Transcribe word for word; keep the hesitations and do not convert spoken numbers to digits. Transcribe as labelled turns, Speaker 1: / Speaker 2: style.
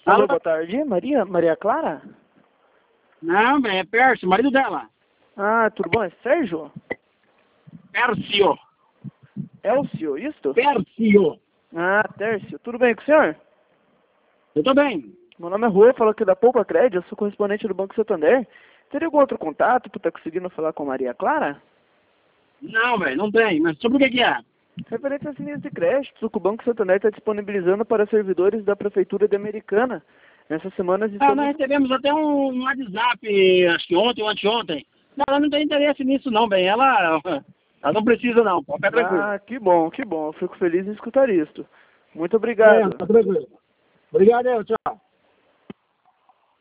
Speaker 1: Alô,
Speaker 2: Alô?
Speaker 1: boa tarde. Maria? Maria Clara?
Speaker 2: Não, bem, é Pércio, marido dela.
Speaker 1: Ah, tudo bom? É Sérgio?
Speaker 2: Pércio.
Speaker 1: Elcio, isto?
Speaker 2: Pércio.
Speaker 1: Ah, Tércio. Tudo bem com o senhor?
Speaker 2: Eu tô bem.
Speaker 1: Meu nome é Rua, falo aqui da Poupa Crédito, eu sou correspondente do Banco Santander. Teria algum outro contato para estar conseguindo falar com a Maria Clara?
Speaker 2: Não, velho, não tem. Mas sobre o que que é?
Speaker 1: Referente às linhas de crédito que o Banco Santander está disponibilizando para servidores da Prefeitura de Americana. Nessas semanas
Speaker 2: Ah,
Speaker 1: estamos...
Speaker 2: nós recebemos até um WhatsApp, acho que ontem ou anteontem. Não, ela não tem interesse nisso não, bem. Ela, ela não precisa não, pode ficar tranquilo.
Speaker 1: Ah, que bom, que bom. Eu fico feliz em escutar isto. Muito
Speaker 2: É,
Speaker 1: obrigado.
Speaker 2: tá tranquilo. Obrigado, eu, tchau.